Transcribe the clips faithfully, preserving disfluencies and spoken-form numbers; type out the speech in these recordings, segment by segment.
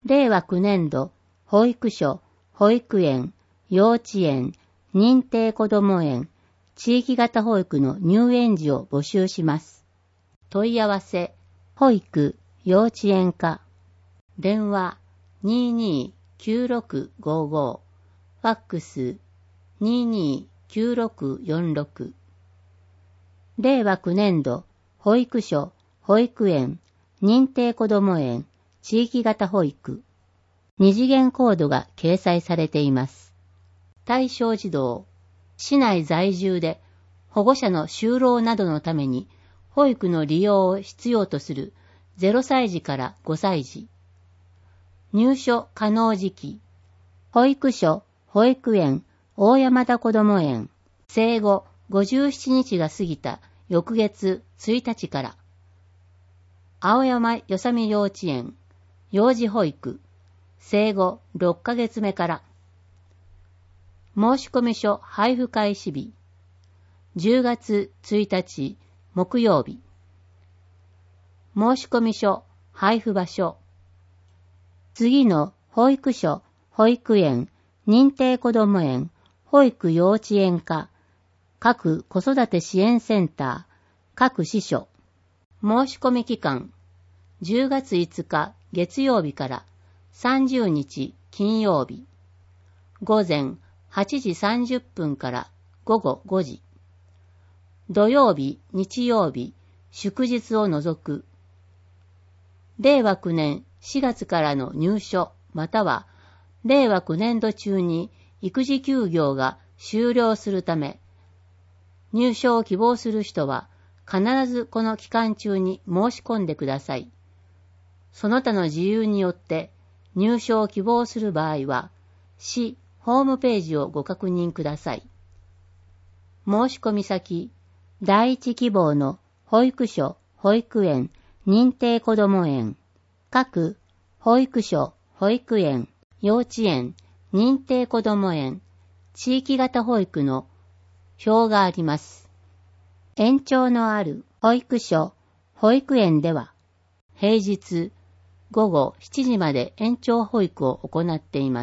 令和きゅうねん度、保育所、保育園、幼稚園、認定こども園、地域型保育の入園児を募集します。問い合わせ、保育、幼稚園課。電話 にーにーきゅうろくごーごー、ファックス にーにーきゅうろくよんろく。令和きゅうねん度、保育所、保育園、認定こども園、地域型保育。二次元コードが掲載されています。対象児童、市内在住で保護者の就労などのために保育の利用を必要とするゼロさい児からごさい児。入所可能時期、保育所、保育園、大山田こども園、生後ごじゅうななにちが過ぎた翌月ついたちから、青山よさみ幼稚園、幼児保育、生後ろっかげつめから、申込書配布開始日、じゅうがつついたち木曜日、申込書配布場所、次の保育所、保育園、認定こども園、保育幼稚園課、各子育て支援センター、各支所。申込期間、じゅうがついつか月曜日からさんじゅうにち金曜日、午前はちじさんじゅっぷんから午後ごじ。土曜日、日曜日、祝日を除く。令和きゅうねんしがつからの入所または令和きゅうねん度中に育児休業が終了するため、入所を希望する人は必ずこの期間中に申し込んでください。その他の自由によって入所を希望する場合は、市ホームページをご確認ください。申し込み先、第一希望の保育所、保育園、認定こども園、各保育所、保育園、幼稚園、認定こども園、地域型保育の表があります。延長のある保育所、保育園では、平日午後しちじまで延長保育を行っています。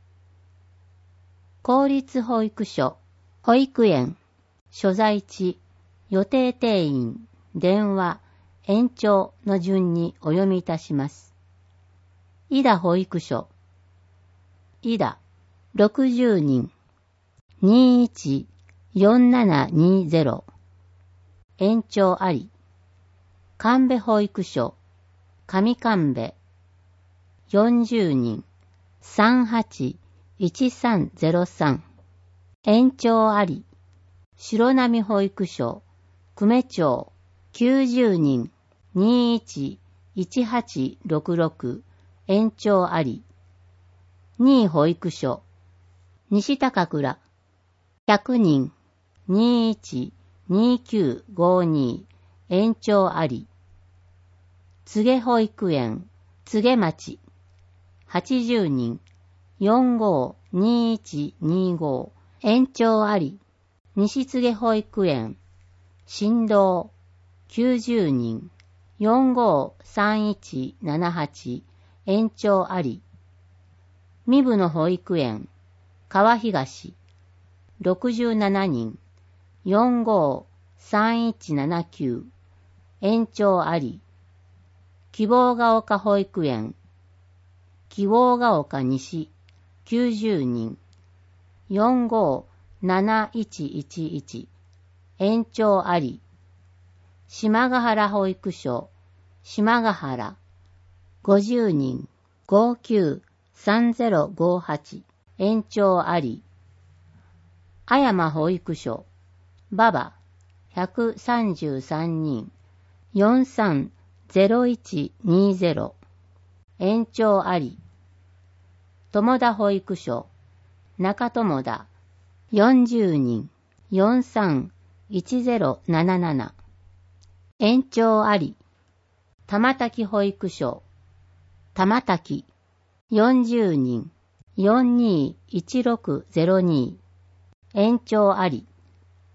公立保育所、保育園、所在地、予定定員、電話、延長の順にお読みいたします。井田保育所、井田、ろくじゅうにん、にいちよんななにゼロ、延長あり。神戸保育所、上神戸、よんじゅうにん、さんはちいちさんゼロさん、延長あり。白波保育所、久米町、きゅうじゅうにん、にいちいちはちろくろく、延長あり。にい保育所、西高倉、ひゃくにん、にいちにきゅうごに、延長あり。柘植保育園、柘植町、はちじゅうにん、よんごにいちにご、延長あり。西柘植保育園、新道、きゅうじゅうにん、よんごさんいちななはち、延長あり。三部の保育園、川東、ろくじゅうななにん、よんごさんいちななきゅう、延長あり。希望が丘保育園、希望が丘西、きゅうじゅうにん、よんごなないちいちいち、延長あり。島ヶ原保育所、島ヶ原、ごじゅうにん、ごきゅうさんゼロごはち、延長あり。阿山保育所、馬場、ひゃくさんじゅうさんにん、よんさんゼロいちにゼロ、延長あり。友田保育所、中友田、よんじゅうにん、よんさんいちゼロなななな、延長あり。玉滝保育所、玉滝、よんじゅうにん、よんにいちろくゼロに、延長あり。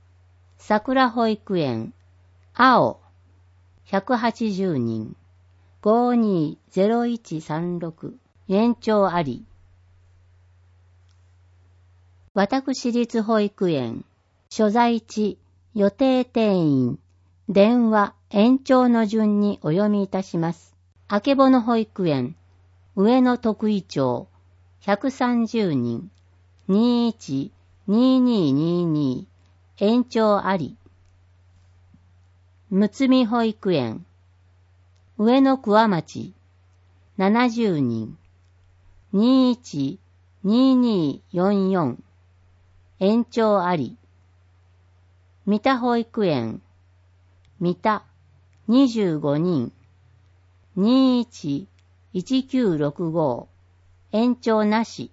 桜保育園、青、ひゃくはちじゅうにん、 ごにーゼロいちさんろく 延長あり。私立保育園、所在地、予定定員、電話、延長の順にお読みいたします。あけぼの保育園、上野徳井町、ひゃくさんじゅうにん、にいちにーにーにーにー、延長あり。むつみ保育園、上野桑町、ななじゅうにん、にいちにーにーよんよん、延長あり。三田保育園、三田、にじゅうごにん、にいちいちきゅうろくご、延長なし。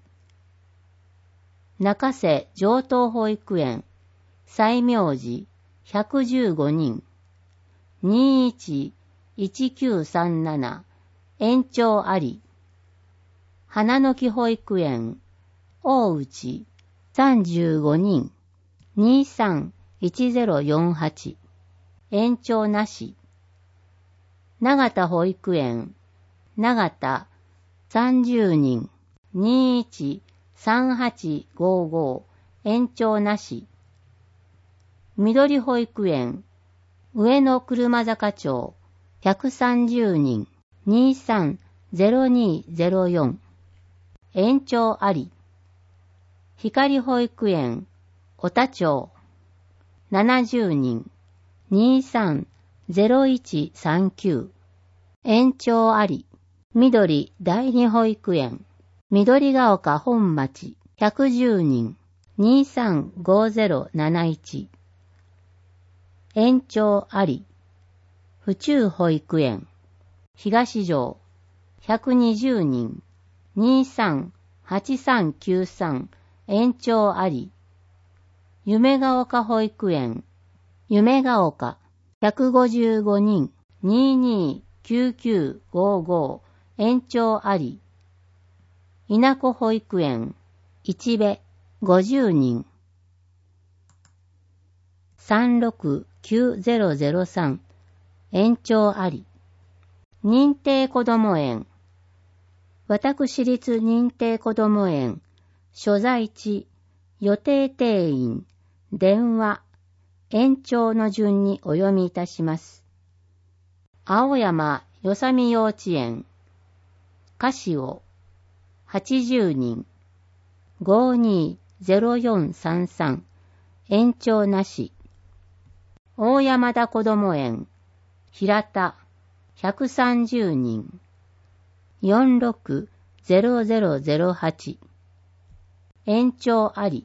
中瀬上東保育園、西明寺、ひゃくじゅうごにん、にいちいちきゅうさんなな、延長あり。花の木保育園、大内、さんじゅうごにん、にさんいちゼロよんはち、延長なし。長田保育園、長田、さんじゅうにん、にいちさんはちごご、延長なし。緑保育園、上野車坂町、ひゃくさんじゅうにん、にさんゼロにゼロよん、延長あり。光保育園、小田町、ななじゅうにん、にさんゼロいちさんきゅう、延長あり。緑第二保育園、緑ヶ丘本町、ひゃくじゅうにん、にさんごゼロなないち、延長あり。府中保育園、東条、ひゃくにじゅうにん、にさんはちさんきゅうさん、延長あり。夢ヶ丘保育園、夢ヶ丘、ひゃくごじゅうごにん、にいにきゅうきゅうごご、延長あり。稲子保育園、一部、ごじゅうにん、さんろくきゅうゼロゼロさん、延長あり。認定こども園、私立認定こども園、所在地、予定定員、電話、延長の順にお読みいたします。青山よさみ幼稚園、カシオ、はちじゅうにん、ごにーゼロよんさんさん、延長なし。大山田こども園、平田、ひゃくさんじゅうにん、よんろくゼロゼロゼロはち、延長あり。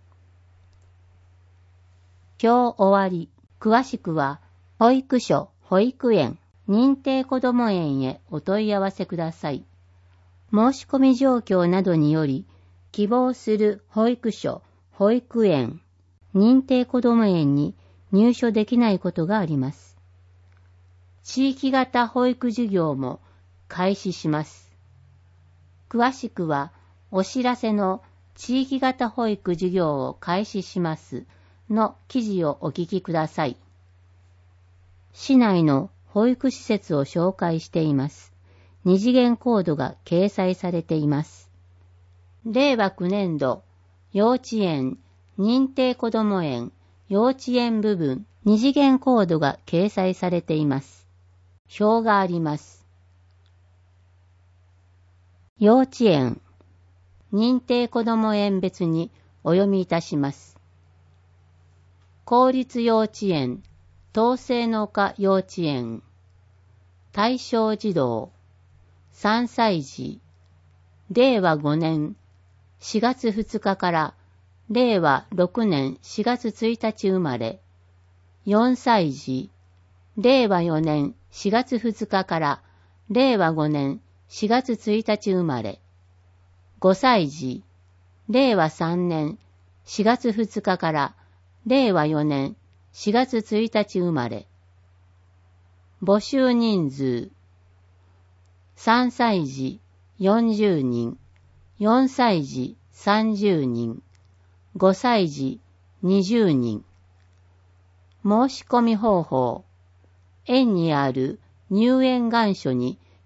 今日終わり。詳しくは、保育所、保育園、認定こども園へお問い合わせください。申し込み状況などにより、希望する保育所、保育園、認定こども園に入所できないことがあります。地域型保育事業も開始します。詳しくは、お知らせの地域型保育事業を開始しますの記事をお聞きください。市内の保育施設を紹介しています。二次元コードが掲載されています。れいわきゅうねんど、幼稚園、認定こども園、幼稚園部分、二次元コードが掲載されています。表があります。幼稚園、認定こども園別にお読みいたします。公立幼稚園、東清の丘幼稚園、対象児童、さんさい児、れいわごねんしがつふつかかられいわろくねんしがつついたち生まれ、よんさい児、れいわよねんしがつふつかかられいわごねんしがつついたち生まれ、ごさい児、れいわさんねんしがつふつかかられいわよねんしがつついたち生まれ。募集人数、さんさい児よんじゅうにん、よんさい児さんじゅうにん、ごさい児にじゅうにん。申し込み方法、園にある入園願書に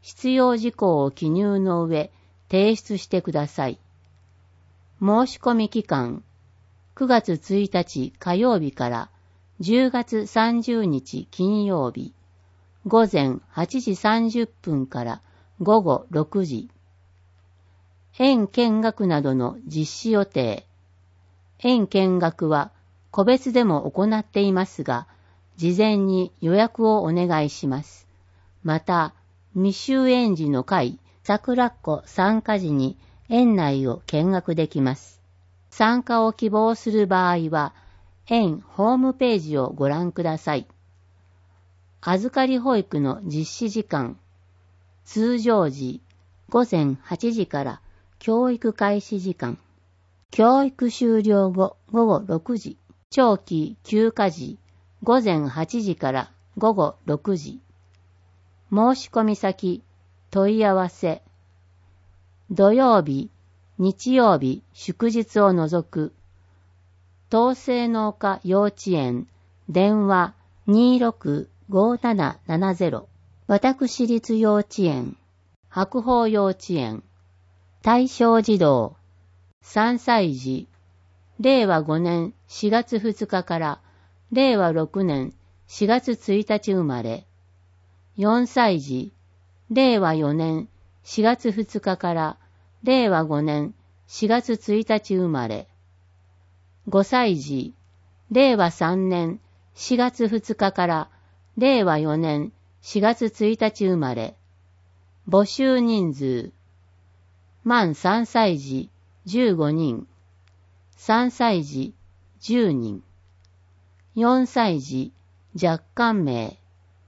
必要事項を記入の上、提出してください。申し込み期間、くがつついたち火曜日からじゅうがつさんじゅうにち金曜日、ごぜんはちじさんじゅっぷんからごごろくじ。園見学などの実施予定。園見学は個別でも行っていますが、事前に予約をお願いします。また、未就園児の会、桜っ子参加時に園内を見学できます。参加を希望する場合は、園ホームページをご覧ください。預かり保育の実施時間。通常時、ごぜんはちじから教育開始時間。教育終了後、ごごろくじ。長期休暇時、ごぜんはちじからごごろくじ。申し込み先、問い合わせ。土曜日、日曜日、祝日を除く。東西農科幼稚園、電話 にーろくごーななななぜろ。私立幼稚園、白鳳幼稚園。対象児童、さんさい児、れいわごねんしがつふつかかられいわろくねんしがつついたち生まれ。よんさい児、れいわよねんしがつふつかかられいわごねんしがつついたち生まれ。ごさい児、れいわさんねんしがつふつかかられいわよねんしがつついたち生まれ。募集人数、満さんさい児じゅうごにん、さんさい児じゅうにん、よんさい児若干名、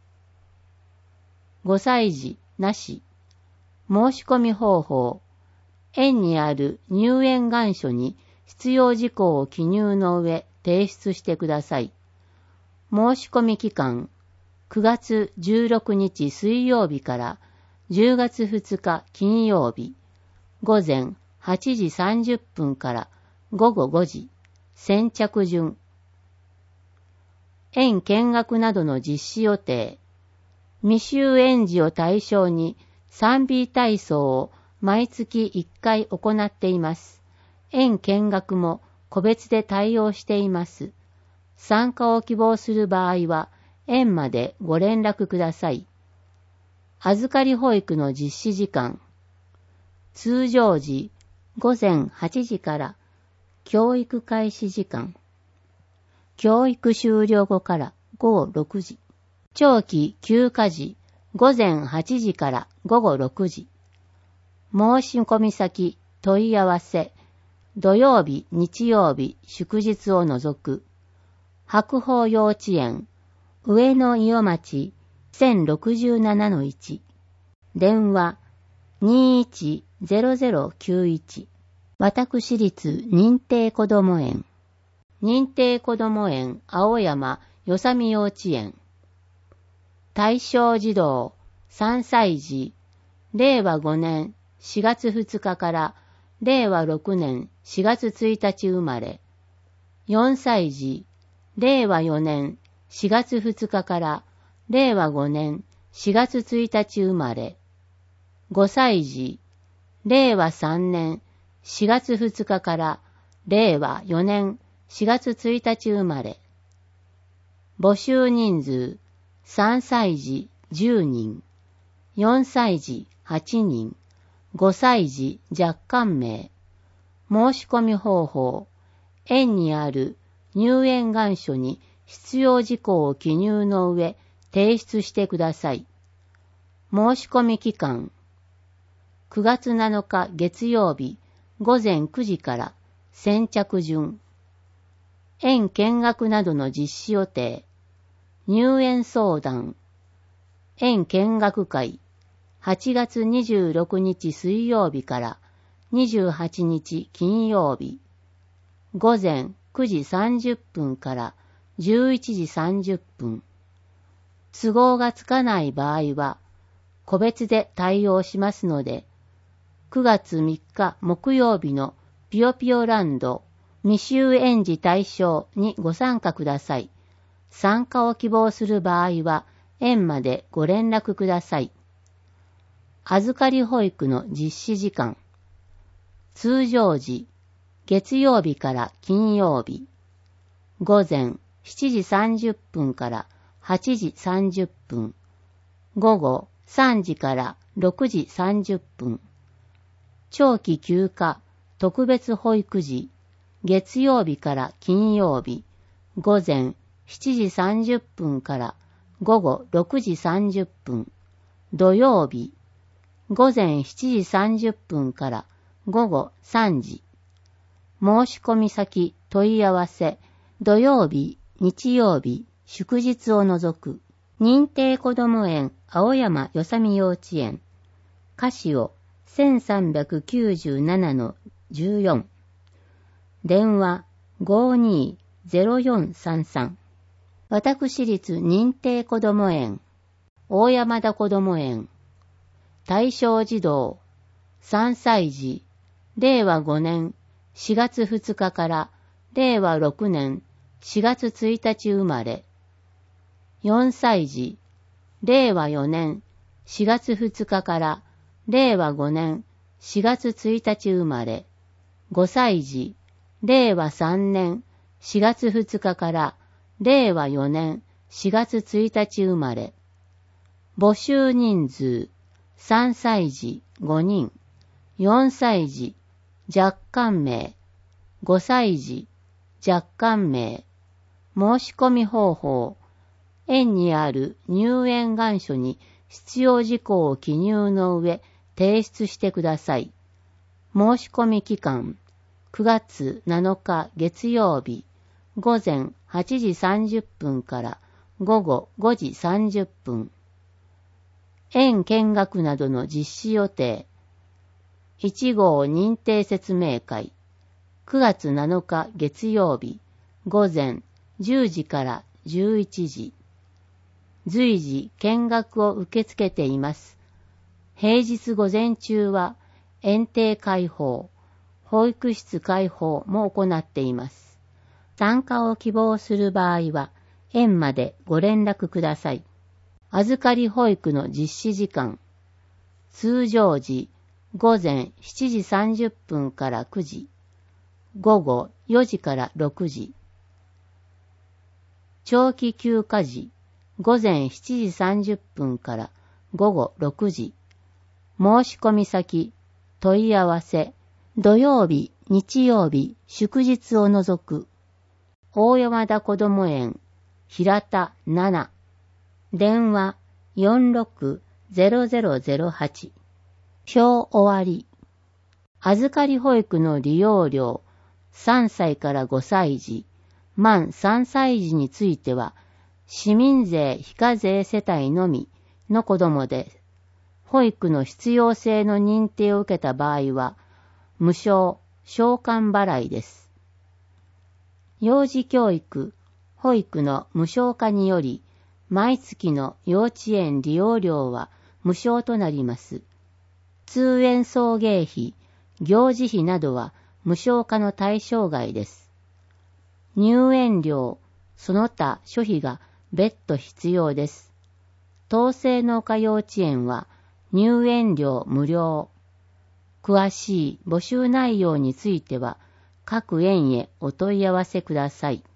ごさい児なし。申し込み方法、園にある入園願書に必要事項を記入の上提出してください。申し込み期間、くがつじゅうろくにち水曜日からじゅうがつふつか金曜日、ごぜんはちじさんじゅっぷんからごごごじ。先着順。園見学などの実施予定。未就園児を対象に スリービー 体操を毎月いっかい行っています。園見学も個別で対応しています。参加を希望する場合は園までご連絡ください。預かり保育の実施時間。通常時ごぜんはちじから教育開始時間。教育終了後からごごろくじ。長期休暇時ごぜんはちじからごごろくじ。申し込み先、問い合わせ。土曜日、日曜日、祝日を除く。白鳳幼稚園、上野伊予町 せんろくじゅうななのいち。電話 にーいちゼロゼロきゅういち。私立認定こども園。認定こども園青山よさみ幼稚園。対象児童さんさい児、れいわごねんしがつふつかかられいわろくねんしがつついたち生まれ。よんさい児、れいわよねんしがつふつかかられいわごねんしがつついたち生まれ。ごさい児、れいわさんねんしがつふつかかられいわよねんしがつついたち生まれ。募集人数、さんさい児じゅうにん、よんさい児はちにん、ごさい児若干名。申し込み方法、園にある入園願書に必要事項を記入の上提出してください。申し込み期間、くがつなのか月曜日ごぜんくじから先着順。園見学などの実施予定。入園相談。園見学会。はちがつにじゅうろくにち水曜日からにじゅうはちにち金曜日。ごぜんくじさんじゅっぷんからじゅういちじさんじゅっぷん。都合がつかない場合は、個別で対応しますので、くがつみっか木曜日のぴよぴよランド未就園児対象にご参加ください。参加を希望する場合は、園までご連絡ください。 預かり保育の実施時間。通常時、月曜日から金曜日。午前しちじさんじゅっぷんからはちじさんじゅっぷん。午後さんじからろくじさんじゅっぷん。長期休暇、特別保育時、月曜日から金曜日。午前しちじさんじゅっぷんから午後ろくじさんじゅっぷん。土曜日。午前しちじさんじゅっぷんから午後さんじ。申し込み先問い合わせ。土曜日、日曜日、祝日を除く。認定こども園青山よさみ幼稚園。カシオ せんさんびゃくきゅうじゅうななのじゅうよん。電話 ごーにーぜろよんさんさん。私立認定こども園大山田こども園。対象児童さんさい児、れいわごねんしがつふつかかられいわろくねんしがつついたち生まれ。よんさい児、れいわよねんしがつふつかかられいわごねんしがつついたち生まれ。ごさい児、れいわさんねんしがつふつかかられいわよねんしがつついたち生まれ。募集人数、さんさい児ごにん、よんさい児、若干名、ごさい児、若干名。申し込み方法、園にある入園願書に必要事項を記入の上提出してください。申し込み期間、くがつなのか月曜日、午前はちじさんじゅっぷんから午後ごじさんじゅっぷん。園見学などの実施予定。いち号認定説明会。くがつなのか月曜日、午前じゅうじからじゅういちじ。随時見学を受け付けています。平日午前中は園庭開放、保育室開放も行っています。参加を希望する場合は、園までご連絡ください。預かり保育の実施時間。通常時、午前しちじさんじゅっぷんからくじ。午後よじからろくじ。長期休暇時、午前しちじさんじゅっぷんから午後ろくじ。申し込み先、問い合わせ、土曜日、日曜日、祝日を除く。大山田こども園、平田なな。電話 よんろくぜろぜろぜろはち。表終わり。預かり保育の利用料、さんさいからごさい児、満さんさい児については、市民税非課税世帯のみの子どもで、保育の必要性の認定を受けた場合は、無償、償還払いです。幼児教育、保育の無償化により、毎月の幼稚園利用料は無償となります。通園送迎費、行事費などは無償化の対象外です。入園料、その他諸費が別途必要です。東西農家幼稚園は入園料無料。詳しい募集内容については各園へお問い合わせください。